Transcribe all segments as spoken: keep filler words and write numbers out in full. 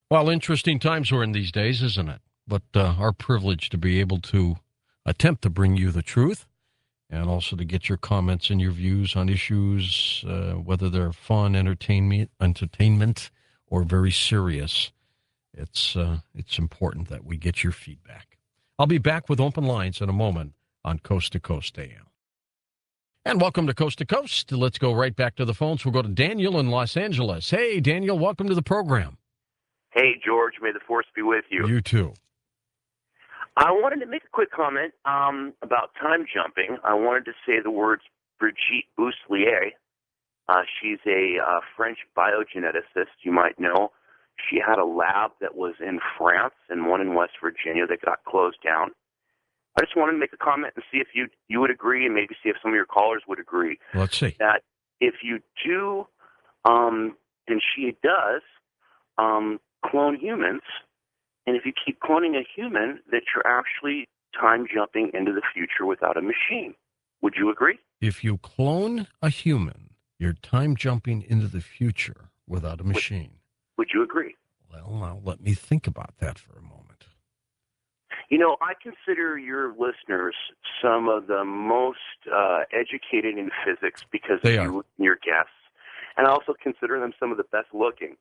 Well, interesting times we're in these days, isn't it? But uh, our privilege to be able to attempt to bring you the truth and also to get your comments and your views on issues, uh, whether they're fun, entertainment, entertainment, or very serious. It's uh, it's important that we get your feedback. I'll be back with open lines in a moment on Coast to Coast A M. And welcome to Coast to Coast. Let's go right back to the phones. We'll go to Daniel in Los Angeles. Hey, Daniel, welcome to the program. Hey, George, may the force be with you. You too. I wanted to make a quick comment um, about time jumping. I wanted to say the words Brigitte Bouslier. Uh, she's a uh, French biogeneticist, you might know. She had a lab that was in France and one in West Virginia that got closed down. I just wanted to make a comment and see if you you would agree, and maybe see if some of your callers would agree. Let's see. That if you do, um, and she does, um, clone humans, and if you keep cloning a human, that you're actually time jumping into the future without a machine. Would you agree? If you clone a human, you're time jumping into the future without a machine. Would, would you agree? Well, now let me think about that for a moment. You know, I consider your listeners some of the most uh, educated in physics because they of are. you and your guests, and I also consider them some of the best looking.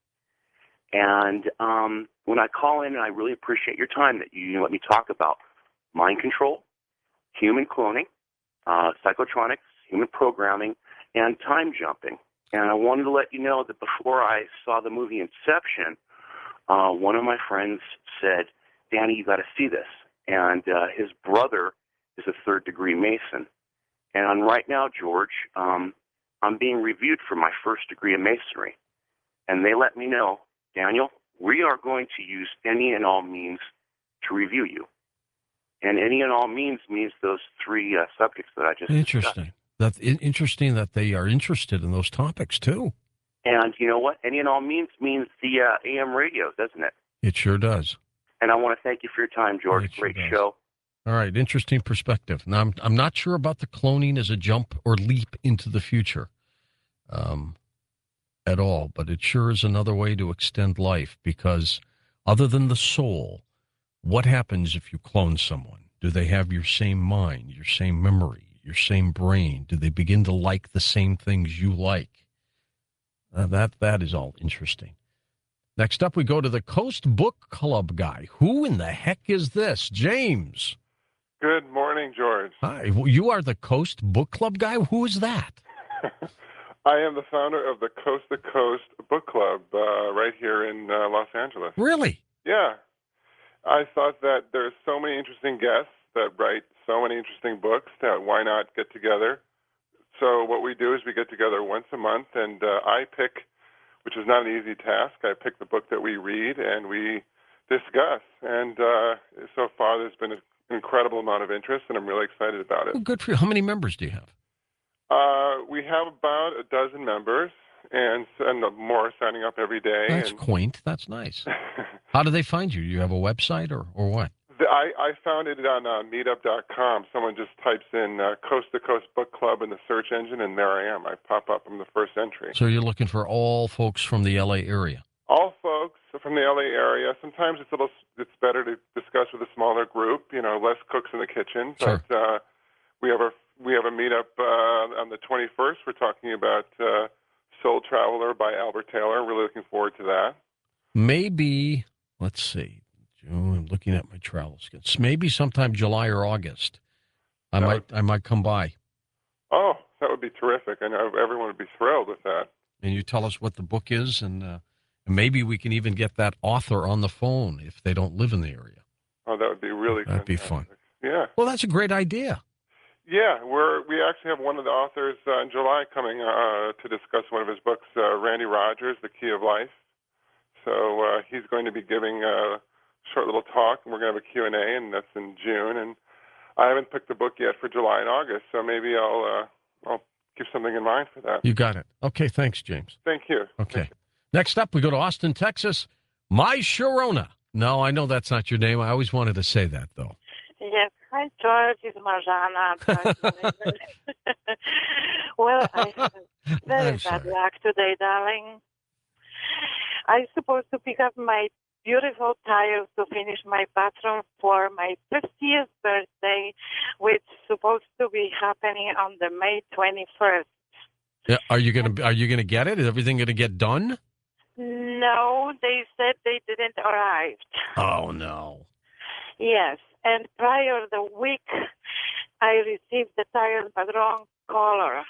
And um, when I call in, and I really appreciate your time that you let me talk about mind control, human cloning, uh, psychotronics, human programming, and time jumping. And I wanted to let you know that before I saw the movie Inception, uh, one of my friends said, Danny, you got to see this. And uh, his brother is a third-degree Mason. And on right now, George, um, I'm being reviewed for my first degree of Masonry. And they let me know, Daniel, we are going to use any and all means to review you. And any and all means means those three uh, subjects that I just Interesting. discussed. That's interesting that they are interested in those topics, too. And you know what? Any and all means means the uh, A M radio, doesn't it? It sure does. And I want to thank you for your time, George. It sure Great does. show. All right, interesting perspective. Now, I'm, I'm not sure about the cloning as a jump or leap into the future um, at all, but it sure is another way to extend life because other than the soul, what happens if you clone someone? Do they have your same mind, your same memory, your same brain? Do they begin to like the same things you like? Uh, that That is all interesting. Next up, we go to the Coast Book Club guy. Who in the heck is this? James. Good morning, George. Hi. You are the Coast Book Club guy? Who is that? I am the founder of the Coast to Coast Book Club uh, right here in uh, Los Angeles. Really? Yeah. I thought that there's so many interesting guests that write so many interesting books that why not get together? So what we do is we get together once a month, and uh, I pick, which is not an easy task, I pick the book that we read and we discuss. And uh, so far there's been an incredible amount of interest, and I'm really excited about it. Well, good for you. How many members do you have? Uh, we have about a dozen members, and, and more signing up every day. That's and quaint. That's nice. How do they find you? Do you have a website or, or what? the, I, I found it on uh, meetup dot com. Someone just types in uh, Coast to Coast Book Club in the search engine, and there I am. I pop up in the first entry. So you're looking for all folks from the L A area? All folks from the L A area. Sometimes it's a little, it's better to discuss with a smaller group, you know, less cooks in the kitchen. Sure. But uh, we have a we have a meetup uh, on the twenty-first. We're talking about uh, Soul Traveler by Albert Taylor. Really looking forward to that. Maybe, let's see. I'm looking at my travel skits. Maybe sometime July or August. I That might would- I might come by. Oh, that would be terrific. I know everyone would be thrilled with that. And you tell us what the book is, and uh, maybe we can even get that author on the phone if they don't live in the area. Oh, that would be really That'd be fantastic. fun. Yeah. Well, that's a great idea. Yeah, we're we actually have one of the authors uh, in July coming uh, to discuss one of his books, uh, Randy Rogers, The Key of Life. So uh, he's going to be giving a short little talk, and we're going to have a Q and A, and that's in June. And I haven't picked the book yet for July and August, so maybe I'll uh, I'll keep something in mind for that. You got it. Okay, thanks, James. Thank you. Okay. Thank you. Next up, we go to Austin, Texas. My Sharona. No, I know that's not your name. I always wanted to say that, though. Yes. Hi, George. It's Marjana. Well, I have very I'm bad sorry. luck today, darling. I'm supposed to pick up my beautiful tires to finish my bathroom for my fiftieth birthday, which is supposed to be happening on the May twenty-first. Yeah, are you gonna are you gonna get it? Is everything gonna get done? No, they said they didn't arrive. Oh no. Yes, and prior the week, I received the tires but wrong color.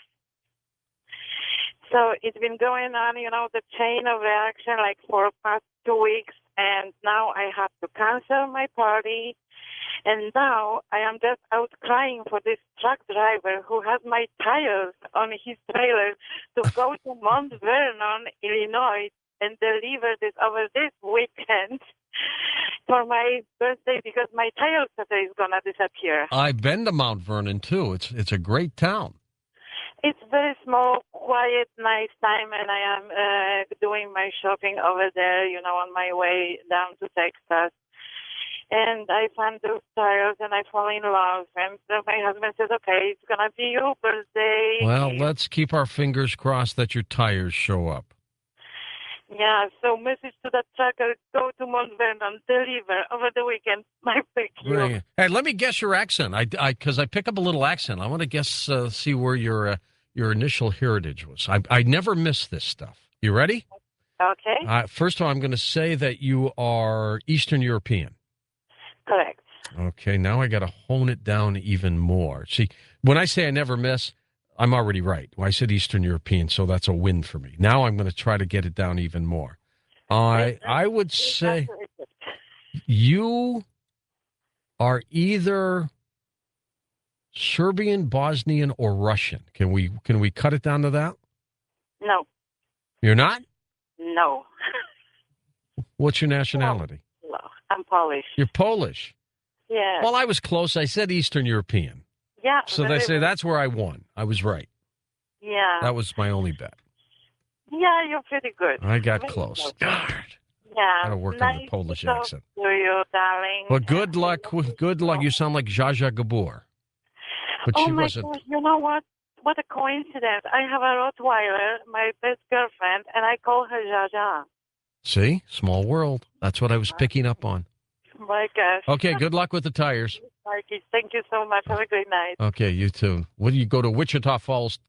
So it's been going on, you know, the chain of reaction like for past two weeks, and now I have to cancel my party. And now I am just out crying for this truck driver who has my tires on his trailer to go to Mount Vernon, Illinois, and deliver this over this weekend for my birthday because my tire cutter is gonna disappear. I've been to Mount Vernon too. It's it's a great town. It's very small, quiet, nice time, and I am uh, doing my shopping over there, you know, on my way down to Texas. And I found those tires, and I fall in love. And so my husband says, okay, it's going to be your birthday. Well, let's keep our fingers crossed that your tires show up. Yeah, so message to the trucker, go to Mount Vernon, deliver over the weekend. My pick you. Bring it. Hey, let me guess your accent. I, I, because I pick up a little accent. I want to guess, uh, see where your uh, your initial heritage was. I, I never miss this stuff. You ready? Okay. Uh, first of all, I'm going to say that you are Eastern European. Correct. Okay, now I got to hone it down even more. See, when I say I never miss, I'm already right. Well, I said Eastern European, so that's a win for me. Now I'm going to try to get it down even more. I I would say you are either Serbian, Bosnian, or Russian. Can we can we cut it down to that? No. You're not? No. What's your nationality? No. I'm Polish. You're Polish. Yeah. Well, I was close. I said Eastern European. Yeah. So they very say well. that's where I won. I was right. Yeah. That was my only bet. Yeah, you're pretty good. I got Very close. close. God. Yeah. Gotta work nice on the Polish to talk accent. to you, darling. Well, good luck. with Good luck. You sound like Zsa Zsa Gabor. But oh she my wasn't. gosh, you know what? What a coincidence. I have a Rottweiler, my best girlfriend, and I call her Zsa Zsa. See? Small world. That's what I was picking up on. My gosh. Okay, good luck with the tires. Marky, thank you so much. Have a great night. Okay, you too. What do you go to Wichita Falls?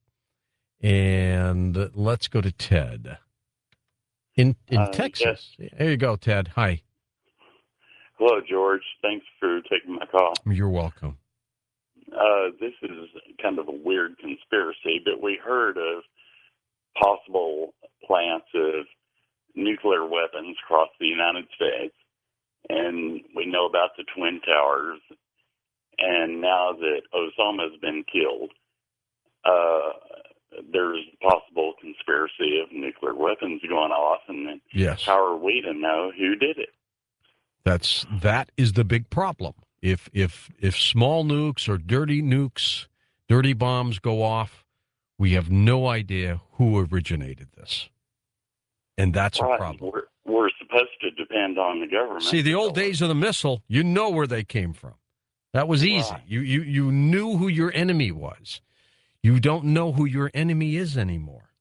And let's go to Ted. In in Uh, Texas. There you go, Ted. Hi. Hello, George. Thanks for taking my call. You're welcome. Uh, this is kind of a weird conspiracy, but we heard of possible plants of nuclear weapons across the United States, and we know about the Twin Towers, and now that Osama's been killed, uh, there's possible conspiracy of nuclear weapons going off, and then Yes. how are we to know who did it? That's that is the big problem. If if if small nukes or dirty nukes, dirty bombs go off, we have no idea who originated this, and that's Right. a problem. We're, we're supposed to depend on the government. See, the old days of the missile, you know where they came from. That was easy. Right. You you you knew who your enemy was. You don't know who your enemy is anymore.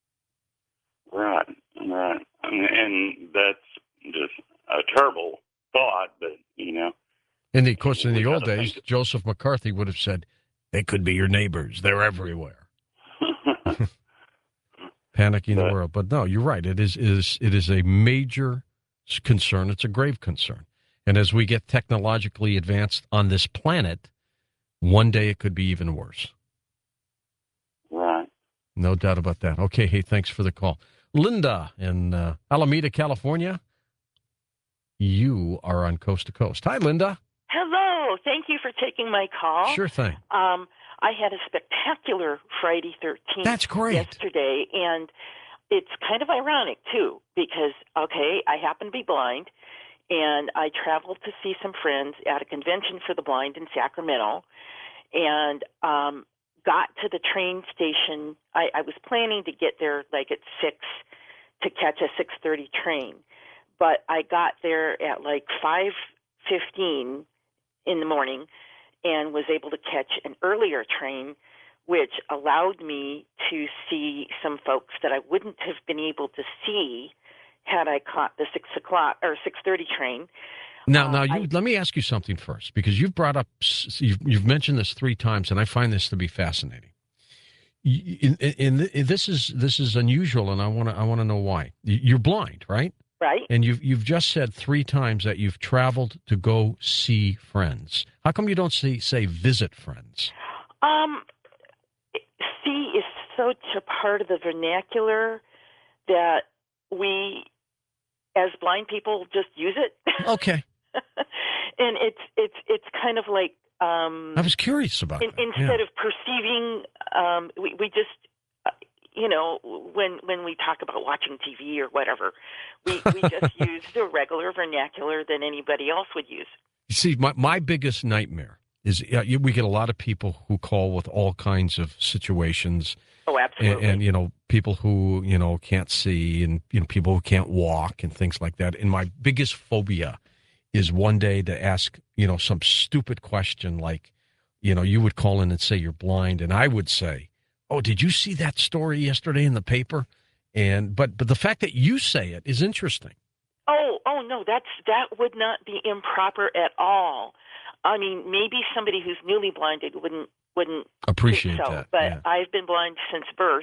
Right, right. And, and that's just a terrible thought, but, you know. And of course, in We the old gotta days, think- Joseph McCarthy would have said, "They could be your neighbors. They're everywhere." Panicking the But- world. But no, you're right. It is, it is it is a major s- concern. It's a grave concern. And as we get technologically advanced on this planet, one day it could be even worse. Right. No doubt about that. Okay, hey, thanks for the call. Linda in uh, Alameda, California. You are on Coast to Coast. Hi, Linda. Hello. Thank you for taking my call. Sure thing. Um, I had a spectacular Friday thirteenth That's great. yesterday, and it's kind of ironic, too, because, okay, I happen to be blind, and I traveled to see some friends at a convention for the blind in Sacramento, and um, got to the train station. I, I was planning to get there like at six to catch a six thirty train, but I got there at like five fifteen in the morning and was able to catch an earlier train, which allowed me to see some folks that I wouldn't have been able to see had I caught the six o'clock or six thirty train. Now, Uh, now, you I- let me ask you something first, because you've brought up, s- you've, you've mentioned this three times, and I find this to be fascinating. You- In, in, in, this is this is unusual, and I want to I want to know why. You- You're blind, right? Right? And you've you've just said three times that you've traveled to go see friends. How come you don't say say visit friends? Um, see is such a part of the vernacular that we, as blind people, just use it. Okay, And it's it's it's kind of like um, I was curious about in, that. instead Yeah. of perceiving, um, we we just. uh, You know, when when we talk about watching T V or whatever, we, we just use the regular vernacular that anybody else would use. You see, my, my biggest nightmare is uh, you- we get a lot of people who call with all kinds of situations, Oh, and, absolutely. and you know, people who you know can't see, and you know, people who can't walk, and things like that. And my biggest phobia is one day to ask, you know, some stupid question like, you know, you would call in and say you're blind, and I would say, "Oh, did you see that story yesterday in the paper?" And but but the fact that you say it is interesting. Oh, oh no, that's that would not be improper at all. I mean, maybe somebody who's newly blinded wouldn't wouldn't Appreciate think so, that. but yeah. I've been blind since birth,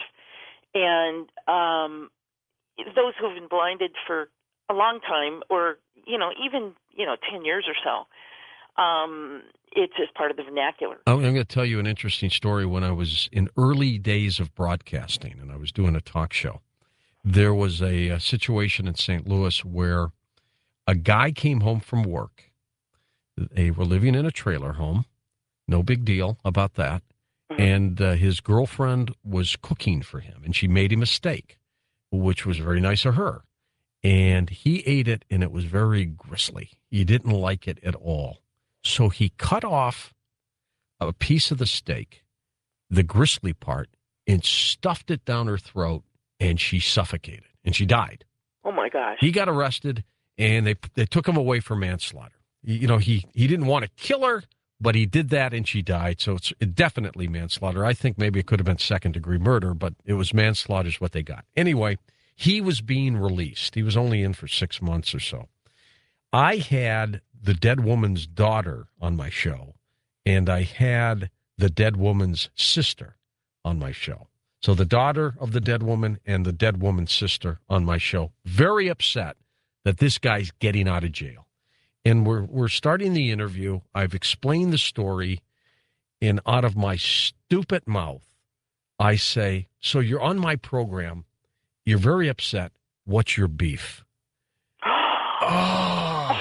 and um, those who've been blinded for a long time, or you know, even you know, ten years or so, um, it's just part of the vernacular. I'm going to tell you an interesting story. When I was in early days of broadcasting and I was doing a talk show, there was a, a situation in Saint Louis where a guy came home from work. They were living in a trailer home. No big deal about that. Mhm. And uh, his girlfriend was cooking for him, and she made him a steak, which was very nice of her. And he ate it, and it was very gristly. He didn't like it at all. So he cut off a piece of the steak, the gristly part, and stuffed it down her throat, and she suffocated, and she died. Oh my gosh! He got arrested, and they they took him away for manslaughter. You know, he, he didn't want to kill her, but he did that, and she died, so it's definitely manslaughter. I think maybe it could have been second-degree murder, but it was manslaughter is what they got. Anyway, he was being released. He was only in for six months or so. I had the dead woman's daughter on my show, and I had the dead woman's sister on my show. So the daughter of the dead woman and the dead woman's sister on my show, very upset that this guy's getting out of jail. And we're we're starting the interview. I've explained the story, and out of my stupid mouth, I say, "So you're on my program. You're very upset. What's your beef?" Oh.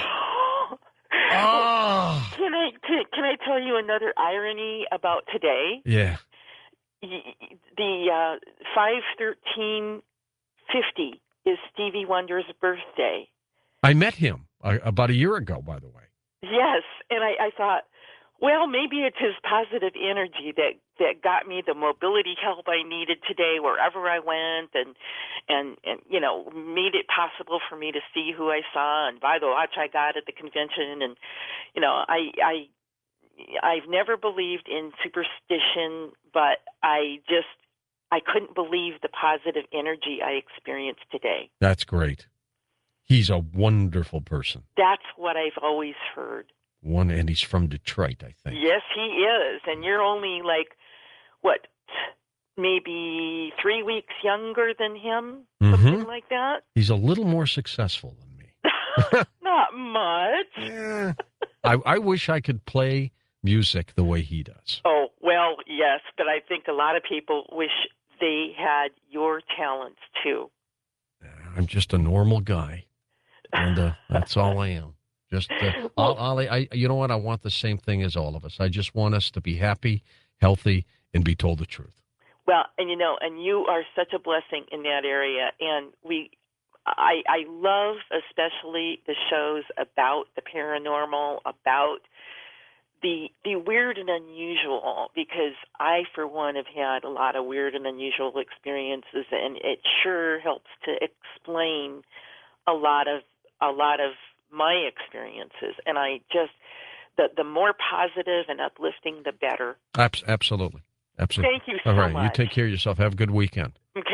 Oh. Can I can, can I tell you another irony about today? Yeah. Y- The uh, five thirteen fifty is Stevie Wonder's birthday. I met him uh, about a year ago, by the way. Yes, and I, I thought, well, maybe it's his positive energy that, that got me the mobility help I needed today wherever I went, and and and you know made it possible for me to see who I saw and buy the watch I got at the convention. And you know, I I I've never believed in superstition, but I just I couldn't believe the positive energy I experienced today. That's great. He's a wonderful person. That's what I've always heard. One, and he's from Detroit, I think. Yes, he is. And you're only like, what, maybe three weeks younger than him? Something Mhm. like that? He's a little more successful than me. Not much. Yeah. I, I wish I could play music the way he does. Oh, well, yes, but I think a lot of people wish they had your talents too. I'm just a normal guy, and uh, that's all I am. Just, uh, I'll, I'll, I, you know what? I want the same thing as all of us. I just want us to be happy, healthy, and be told the truth. Well, and you know, and you are such a blessing in that area. And we, I, I love especially the shows about the paranormal, about the the weird and unusual, because I, for one, have had a lot of weird and unusual experiences, and it sure helps to explain a lot of a lot of my experiences. And I just the the more positive and uplifting, the better. Abs- absolutely, absolutely. Thank you so All right, much. you take care of yourself. Have a good weekend. Okay, take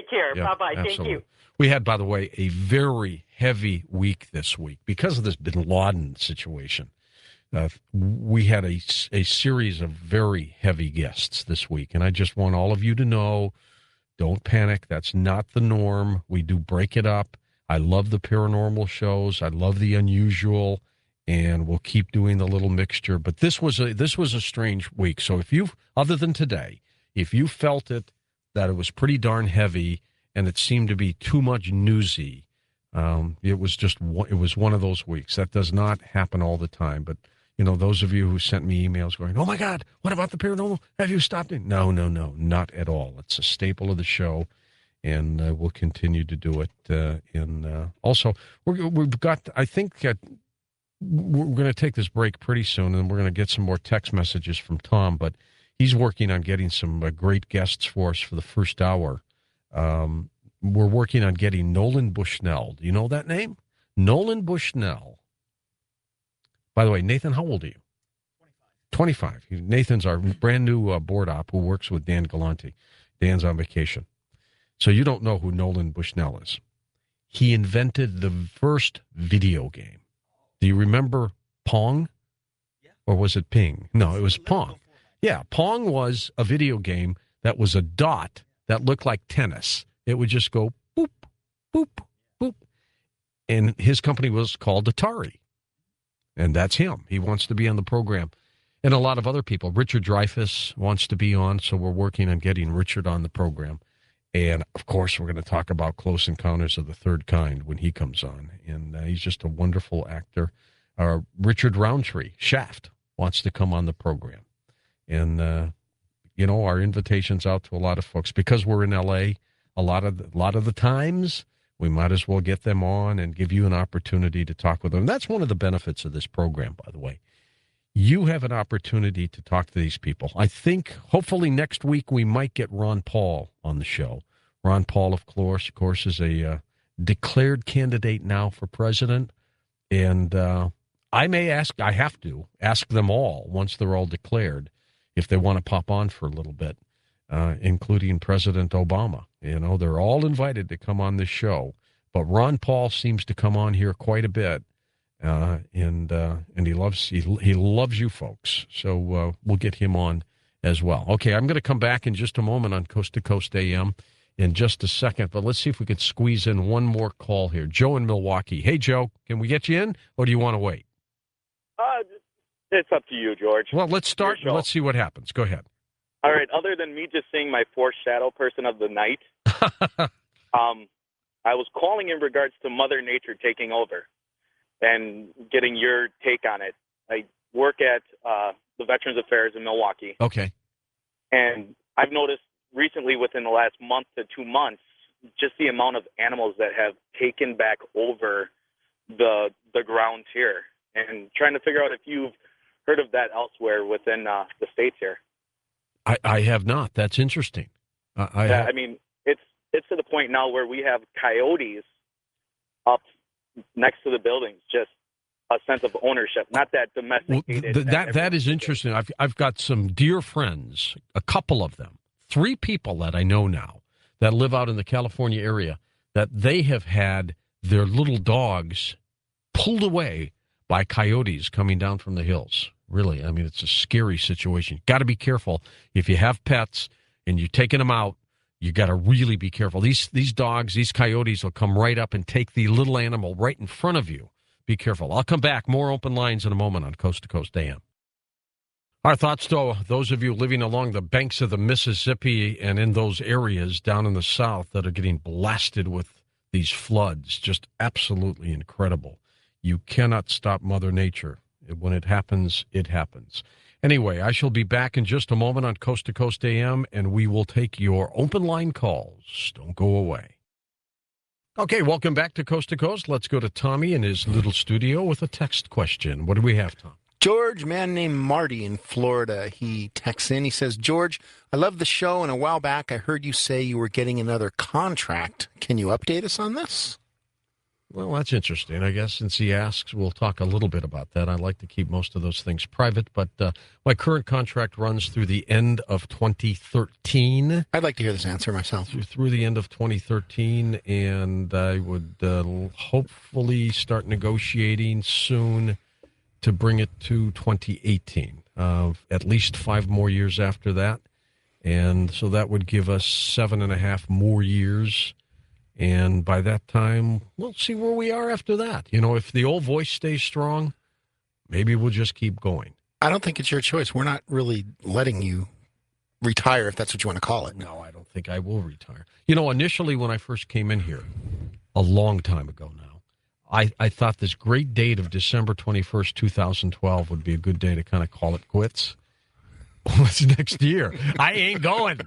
care. Yeah, Bye-bye. Thank absolutely. you. We had, by the way, a very heavy week this week because of this Bin Laden situation. Uh, we had a, a series of very heavy guests this week, and I just want all of you to know, don't panic. That's not the norm. We do break it up. I love the paranormal shows. I love the unusual, and we'll keep doing the little mixture. But this was a this was a strange week. So if you, other than today, if you felt it, that it was pretty darn heavy, and it seemed to be too much newsy, um, it was just it was one of those weeks. That does not happen all the time, but. You know, those of you who sent me emails going, oh, my God, what about the paranormal? Have you stopped it? No, no, no, not at all. It's a staple of the show, and uh, we'll continue to do it. Uh, in uh, Also, we're, we've got, I think, uh, we're going to take this break pretty soon, and we're going to get some more text messages from Tom, but he's working on getting some uh, great guests for us for the first hour. Um, we're working on getting Nolan Bushnell. Do you know that name? Nolan Bushnell. By the way, Nathan, how old are you? twenty-five. twenty-five. Nathan's our brand new uh, board op who works with Dan Galante. Dan's on vacation. So you don't know who Nolan Bushnell is. He invented the first video game. Do you remember Pong? Or was it Ping? No, it was Pong. Yeah, Pong was a video game that was a dot that looked like tennis. It would just go boop, boop, boop. And his company was called Atari. And that's him. He wants to be on the program. And a lot of other people. Richard Dreyfuss wants to be on, so we're working on getting Richard on the program. And, of course, we're going to talk about Close Encounters of the Third Kind when he comes on. And uh, he's just a wonderful actor. Uh, Richard Roundtree, Shaft, wants to come on the program. And, uh, you know, our invitation's out to a lot of folks. Because we're in L A, a lot of the, a lot of the times, we might as well get them on and give you an opportunity to talk with them. That's one of the benefits of this program, by the way. You have an opportunity to talk to these people. I think, hopefully, next week we might get Ron Paul on the show. Ron Paul, of course, of course, is a uh, declared candidate now for president. And uh, I may ask, I have to, ask them all, once they're all declared, if they want to pop on for a little bit. Uh, including President Obama. You know, they're all invited to come on this show. But Ron Paul seems to come on here quite a bit, uh, and uh, and he loves he, he loves you folks. So uh, we'll get him on as well. Okay, I'm going to come back in just a moment on Coast to Coast A M in just a second. But let's see if we can squeeze in one more call here. Joe in Milwaukee. Hey, Joe, can we get you in, or do you want to wait? Uh, it's up to you, George. Well, let's start. And let's see what happens. Go ahead. All right. Other than me just seeing my fourth shadow person of the night, um, I was calling in regards to Mother Nature taking over and getting your take on it. I work at uh, the Veterans Affairs in Milwaukee. Okay. And I've noticed recently within the last month to two months, just the amount of animals that have taken back over the the grounds here, and trying to figure out if you've heard of that elsewhere within uh, the states here. I, I have not. That's interesting. Uh, I, yeah, have... I mean, it's it's to the point now where we have coyotes up next to the buildings, just a sense of ownership, not that domesticated. Well, th- that that is interesting. I've I've got some dear friends, a couple of them, three people that I know now that live out in the California area, that they have had their little dogs pulled away by coyotes coming down from the hills. Really, I mean, it's a scary situation. Got to be careful. If you have pets and you're taking them out, you got to really be careful. These these dogs, these coyotes will come right up and take the little animal right in front of you. Be careful. I'll come back. More open lines in a moment on Coast to Coast A M. Our thoughts to those of you living along the banks of the Mississippi and in those areas down in the south that are getting blasted with these floods. Just absolutely incredible. You cannot stop Mother Nature. When it happens, it happens. Anyway, I shall be back in just a moment on Coast to Coast A M, and we will take your open line calls. Don't go away. Okay, welcome back to Coast to Coast. Let's go to Tommy in his little studio with a text question. What do we have, Tom? George, man named Marty in Florida, he texts in. He says, George, I love the show, and a while back I heard you say you were getting another contract. Can you update us on this? Well, that's interesting. I guess since he asks, we'll talk a little bit about that. I like to keep most of those things private, but uh, my current contract runs through the end of twenty thirteen. I'd like to hear this answer myself. Through, through the end of twenty thirteen, and I would uh, hopefully start negotiating soon to bring it to twenty eighteen. Uh, at least five more years after that. And so that would give us seven and a half more years. And by that time, we'll see where we are after that. You know, if the old voice stays strong, maybe we'll just keep going. I don't think it's your choice. We're not really letting you retire, if that's what you want to call it. No, I don't think I will retire. You know, initially when I first came in here, a long time ago now, I, I thought this great date of December twenty-first, twenty twelve would be a good day to kind of call it quits. What's next year? I ain't going.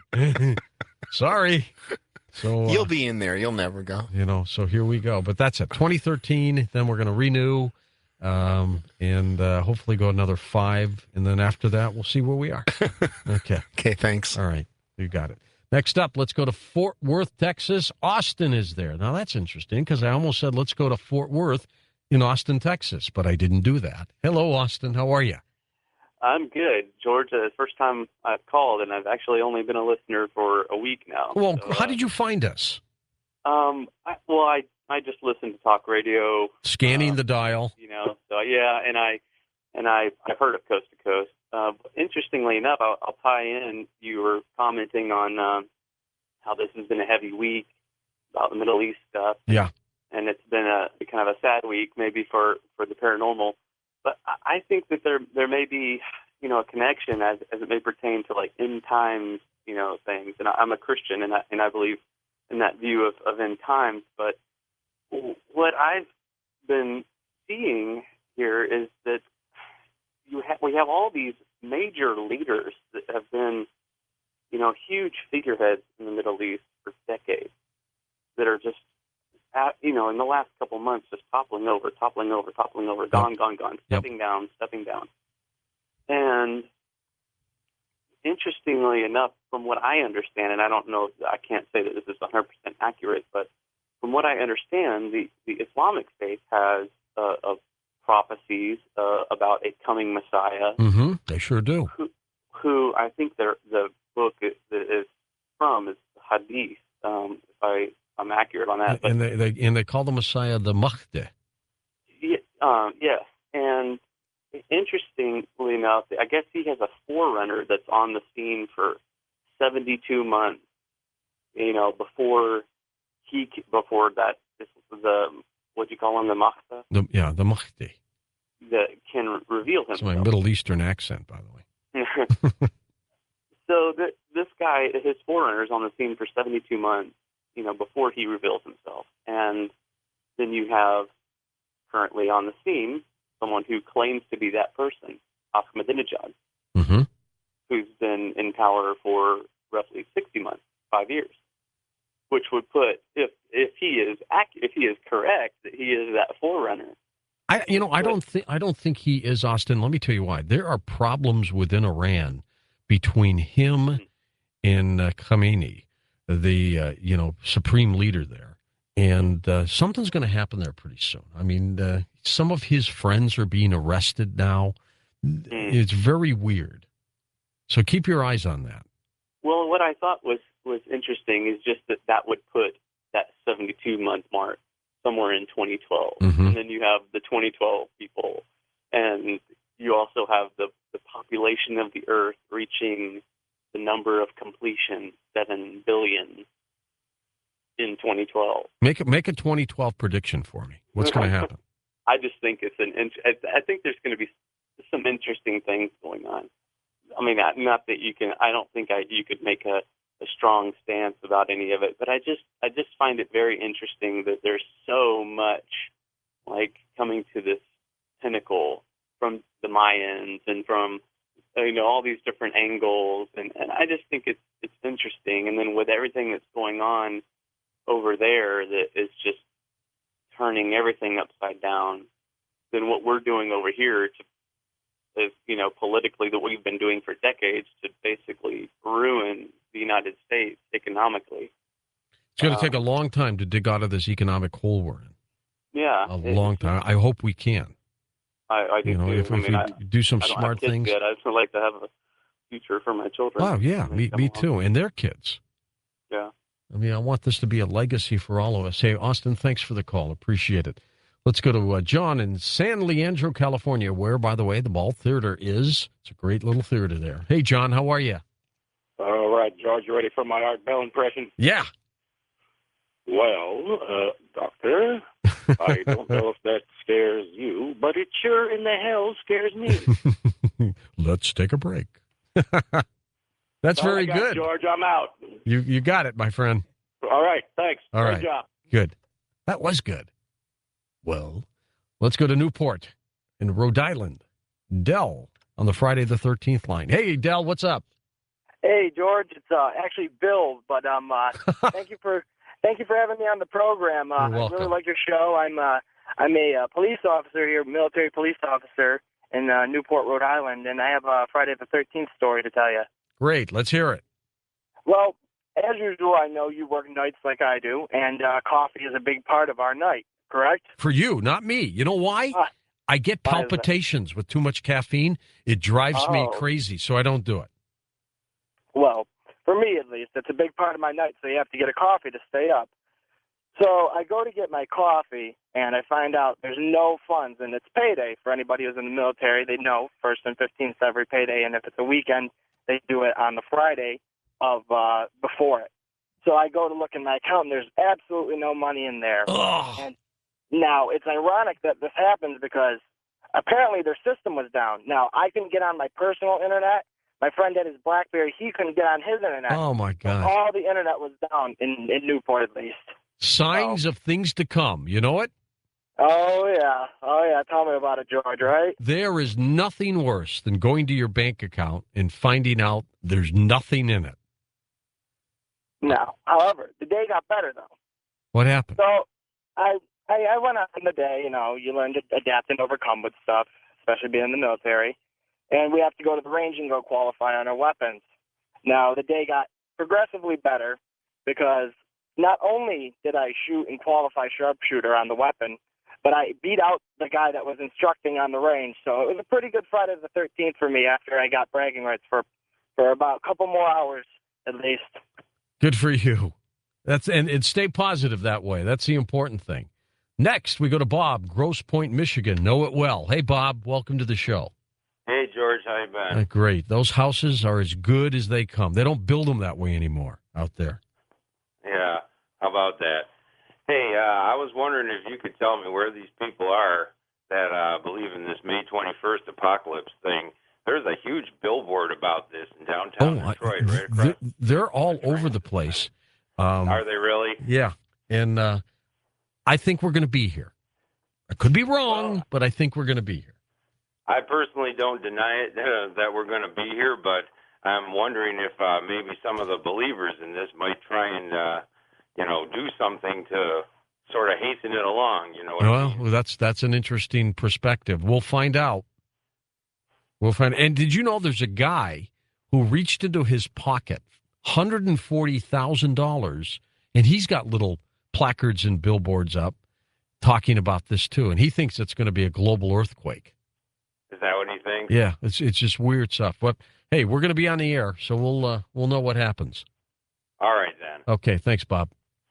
Sorry. So uh, You'll be in there. You'll never go. You know, so here we go. But that's it. twenty thirteen, then we're going to renew um, and uh, hopefully go another five. And then after that, we'll see where we are. Okay. Okay, thanks. All right. You got it. Next up, let's go to Fort Worth, Texas. Austin is there. Now, that's interesting because I almost said let's go to Fort Worth in Austin, Texas, but I didn't do that. Hello, Austin. How are you? I'm good, George. Uh, first time I've called, and I've actually only been a listener for a week now. Well, so, how uh, did you find us? Um, I, well, I I just listened to talk radio, Scanning uh, the dial. you know. So yeah, and I and I I've heard of Coast to Coast. Uh, interestingly enough, I'll, I'll tie in. You were commenting on um, how this has been a heavy week about the Middle East stuff. Yeah. And it's been a kind of a sad week, maybe for, for the paranormal. But I think that there there may be, you know, a connection as as it may pertain to like end times, you know, things. And I, I'm a Christian, and I and I believe in that view of, of end times. But what I've been seeing here is that you ha- we have all these major leaders that have been, you know, huge figureheads in the Middle East for decades that are just, at, you know, in the last couple months, just toppling over, toppling over, toppling over, gone, Yep. gone, gone, Yep. stepping down, stepping down. And interestingly enough, from what I understand, and I don't know, I can't say that this is one hundred percent accurate, but from what I understand, the, the Islamic faith has uh, of prophecies uh, about a coming Messiah, Mm-hmm. They sure do. who, who I think their the book is, that is from is Hadith. Um, if I I'm accurate on that, but And they, they and they call the Messiah the Mahdi. yeah, um, yes. And interestingly enough, I guess he has a forerunner that's on the scene for seventy-two months. You know, before he before that, this the what do you call him, the Mahdi, The, yeah, the Mahdi. that can reveal That's himself. my Middle Eastern accent, by the way. So th- this guy, his forerunner, is on the scene for seventy-two months, you know, before he reveals himself. And then you have currently on the scene someone who claims to be that person, Ahmadinejad, Mm-hmm. who's been in power for roughly sixty months, five years, which would put, if if he is ac- if he is correct, that he is that forerunner. I, you know, I don't think I don't think he is, Austin. Let me tell you why. There are problems within Iran between him and uh, Khamenei, the uh, you know supreme leader there, and uh, something's going to happen there pretty soon. I mean, uh, some of his friends are being arrested now. It's very weird. So keep your eyes on that. Well, what I thought was was interesting is just that that would put that seventy-two month mark somewhere in twenty twelve, Mhm. and then you have the twenty twelve people, and you also have the the population of the Earth reaching the number of completion, seven billion in twenty twelve. Make a, make a twenty twelve prediction for me. What's going to happen? I just think it's an. int- I I think there's going to be some interesting things going on. I mean, not, not that you can. I don't think I you could make a, a strong stance about any of it, but I just I just find it very interesting that there's so much like coming to this pinnacle from the Mayans and from you know all these different angles, and, and I just think it's it's interesting. And then with everything that's going on over there, that is just turning everything upside down. Then what we're doing over here to, is, you know, politically that we've been doing for decades to basically ruin the United States economically. It's going to Um, take a long time to dig out of this economic hole we're in. Yeah, A it- long time. I hope we can. I, I do You know, too. if, I if mean, we I, do some I don't smart have kids things. yet. I just would like to have a future for my children. Oh, yeah, when they me, come me along. too. And their kids. Yeah. I mean, I want this to be a legacy for all of us. Hey, Austin, thanks for the call. Appreciate it. Let's go to uh, John in San Leandro, California, where, by the way, the Ball Theater is. It's a great little theater there. Hey, John, how are you? All right, George, you ready for my Art Bell impression? Yeah. Well, uh, Doctor, I don't know if that scares you, but it sure in the hell scares me. Let's take a break. That's All I very got, good. George, I'm out. You you got it, my friend. All right, thanks. All Great right. job. Good. That was good. Well, let's go to Newport in Rhode Island. Dell on the Friday the thirteenth line. Hey, Dell, what's up? Hey, George. It's uh, actually Bill, but um, uh, thank you for thank you for having me on the program. Uh, You're I welcome. really like your show. I'm uh, I'm a uh, police officer here, military police officer in uh, Newport, Rhode Island, and I have a Friday the thirteenth story to tell you. Great. Let's hear it. Well, as usual, I know you work nights like I do, and uh, coffee is a big part of our night. Correct? For you, not me. You know why? Ah, I get why is that? palpitations with too much caffeine. It drives me Oh. crazy, so I don't do it. Well, for me at least, it's a big part of my night, so you have to get a coffee to stay up. So I go to get my coffee, and I find out there's no funds, and it's payday. For anybody who's in the military, they know first and fifteenth every payday, and if it's a weekend, they do it on the Friday of uh, before it. So I go to look in my account, and there's absolutely no money in there. Ugh. And now, it's ironic that this happens because apparently their system was down. Now, I can get on my personal internet. My friend had his BlackBerry. He couldn't get on his internet. Oh, my God. All the internet was down in, in Newport, at least. Signs of things to come. You know it? Oh, yeah. Oh, yeah. Tell me about it, George, right? There is nothing worse than going to your bank account and finding out there's nothing in it. No. However, the day got better, though. What happened? So I, I, I went on the day, you know, you learn to adapt and overcome with stuff, especially being in the military. And we have to go to the range and go qualify on our weapons. Now, the day got progressively better because not only did I shoot and qualify sharpshooter on the weapon, but I beat out the guy that was instructing on the range. So it was a pretty good Friday the thirteenth for me after I got bragging rights for, for about a couple more hours at least. Good for you. That's and, and stay positive that way. That's the important thing. Next, we go to Bob, Grosse Pointe, Michigan. Know it well. Hey, Bob, welcome to the show. Hey, George, how you been? Uh, great. Those houses are as good as they come. They don't build them that way anymore out there. Yeah, how about that? Hey, uh, I was wondering if you could tell me where these people are that uh, believe in this May twenty-first apocalypse thing. There's a huge billboard about this in downtown Oh, I- Detroit, right across. they're, they're all over the place. Um, Are they really? Yeah. And uh, I think we're going to be here. I could be wrong, Well, but I think we're going to be here. I personally don't deny it uh, that we're going to be here, but I'm wondering if uh, maybe some of the believers in this might try and, uh, you know, do something to sort of hasten it along. You know what I Well, mean? that's that's an interesting perspective. We'll find out. We'll find. And did you know there's a guy who reached into his pocket one hundred forty thousand dollars, and he's got little placards and billboards up talking about this too, and he thinks it's going to be a global earthquake. Is that what he thinks? Yeah, it's it's just weird stuff. But hey, we're going to be on the air, so we'll uh, we'll know what happens. All right, then. Okay, thanks, Bob.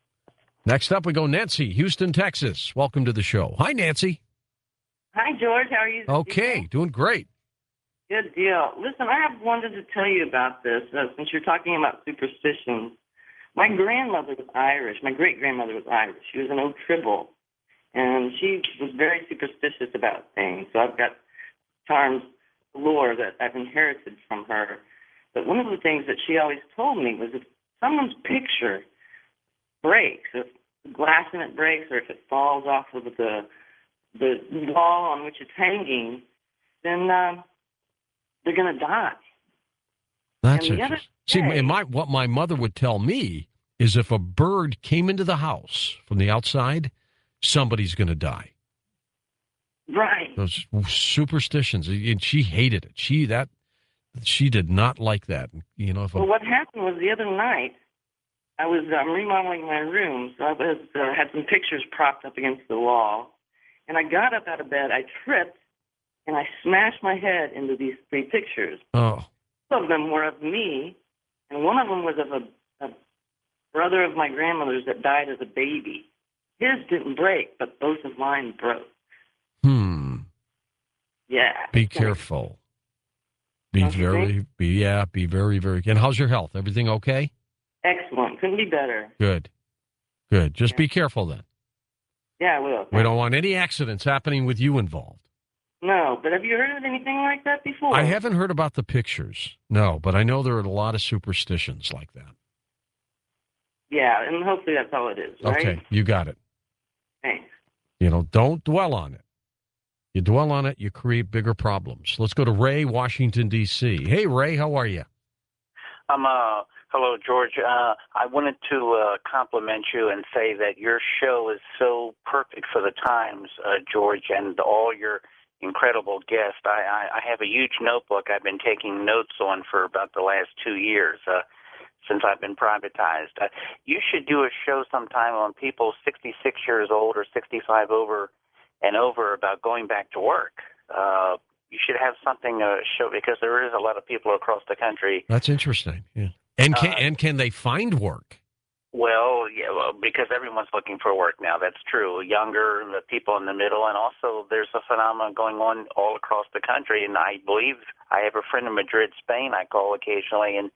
Next up, we go Nancy, Houston, Texas. Welcome to the show. Hi, Nancy. Hi, George. How are you? Okay, doing great. Good deal. Listen, I have wanted to tell you about this uh, since you're talking about superstitions. My grandmother was Irish. My great-grandmother was Irish. She was an old Tribble, and she was very superstitious about things. So I've got charms lore that I've inherited from her. But one of the things that she always told me was if someone's picture breaks, if the glass in it breaks, or if it falls off of the the wall on which it's hanging, then uh, they're going to die. That's And the interesting. other See, day- and my, what my mother would tell me is if a bird came into the house from the outside, somebody's going to die. Right. Those superstitions, and she hated it. She that she did not like that. You know, if a, Well, what happened was the other night, I was um, remodeling my room, so I was uh, had some pictures propped up against the wall, And I got up out of bed, I tripped, and I smashed my head into these three pictures. Oh. Two of them were of me, and one of them was of a, a brother of my grandmother's that died as a baby. His didn't break, but both of mine broke. Hmm. Yeah. Be careful. Be Don't you very, think? be, yeah, be very, very, and how's your health? Everything okay? Excellent. Couldn't be better. Good. Good. Just Yeah. be careful then. Yeah, I will. We don't want any accidents happening with you involved. No, but have you heard of anything like that before? I haven't heard about the pictures. No, but I know there are a lot of superstitions like that. Yeah, and hopefully that's all it is, right? Okay, you got it. Thanks. You know, don't dwell on it. You dwell on it, you create bigger problems. Let's go to Ray, Washington, D C. Hey, Ray, how are you? Um, uh, hello, George. Uh, I wanted to uh, compliment you and say that your show is so perfect for the times, uh, George, and all your incredible guests. I, I, I have a huge notebook I've been taking notes on for about the last two years uh, since I've been privatized. Uh, you should do a show sometime on people sixty-six years old or sixty-five over and over about going back to work. Uh, you should have something uh, show because there is a lot of people across the country. That's interesting. Yeah. And can Uh, and can they find work? Well, yeah, well, because everyone's looking for work now. That's true. Younger, the people in the middle, and also there's a phenomenon going on all across the country. And I believe I have a friend in Madrid, Spain. I call occasionally, and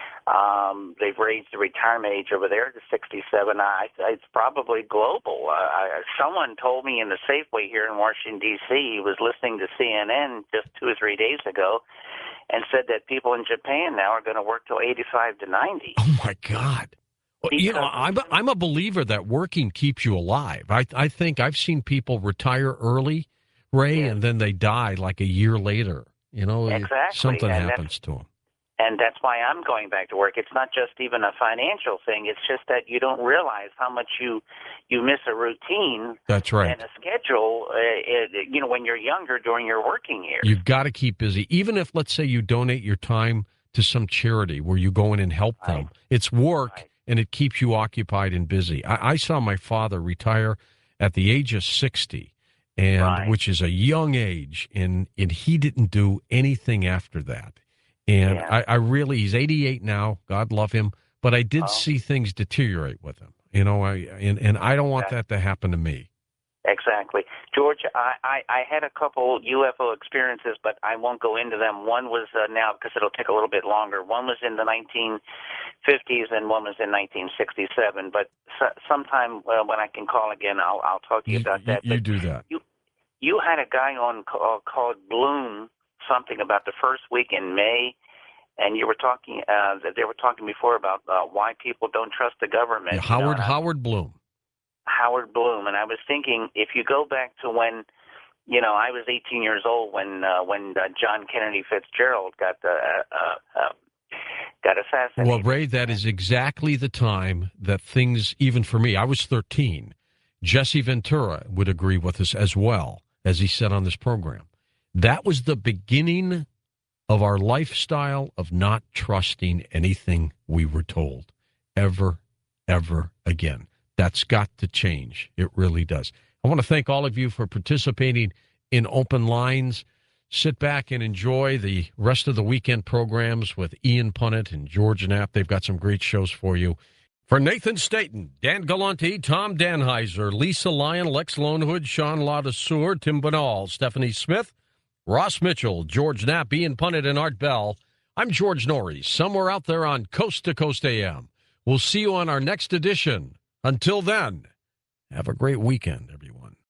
um, they've raised the retirement age over there to sixty-seven. I, it's probably global. Uh, I, someone told me in the Safeway here in Washington D C. He was listening to C N N just two or three days ago, and said that people in Japan now are going to work till eighty-five to ninety. Oh my God! Well, you know, I'm a, I'm a believer that working keeps you alive. I I think I've seen people retire early, Ray, and then they die like a year later. You know, Exactly, something and happens to them. And that's why I'm going back to work. It's not just even a financial thing. It's just that you don't realize how much you you miss a routine That's right. and a schedule, uh, it, you know, when you're younger during your working years. You've got to keep busy. Even if, let's say, you donate your time to some charity where you go in and help them, it's work Right. and it keeps you occupied and busy. I, I saw my father retire at the age of sixty, and Right. which is a young age, and, and he didn't do anything after that. And Yeah. I, I really, he's eighty-eight now, God love him, but I did Oh. see things deteriorate with him. You know, I and, and I don't want that to happen to me. Exactly. George, I, I, I had a couple U F O experiences, but I won't go into them. One was uh, now, because it'll take a little bit longer. One was in the nineteen fifties and one was in nineteen sixty-seven. But so, sometime uh, when I can call again, I'll, I'll talk to you, You, about you, that. you But do that. you had a guy on call, called Bloom, something about the first week in May, and you were talking. Uh, they were talking before about uh, why people don't trust the government. Yeah, you know, Howard and I- Howard Bloom. Howard Bloom, and I was thinking if you go back to when, you know, I was eighteen years old when uh, when uh, John Kennedy Fitzgerald got uh, uh, uh, got assassinated. Well, Ray, that is exactly the time that things, even for me, I was thirteen. Jesse Ventura would agree with us as well, as he said on this program. That was the beginning of our lifestyle of not trusting anything we were told ever, ever again. That's got to change. It really does. I want to thank all of you for participating in Open Lines. Sit back and enjoy the rest of the weekend programs with Ian Punnett and George Knapp. They've got some great shows for you. For Nathan Staten, Dan Galante, Tom Danheiser, Lisa Lyon, Lex Lonehood, Sean Ladesseur, Tim Banal, Stephanie Smith, Ross Mitchell, George Knapp, Ian Punnett, and Art Bell. I'm George Norrie, somewhere out there on Coast to Coast A M. We'll see you on our next edition. Until then, have a great weekend, everyone.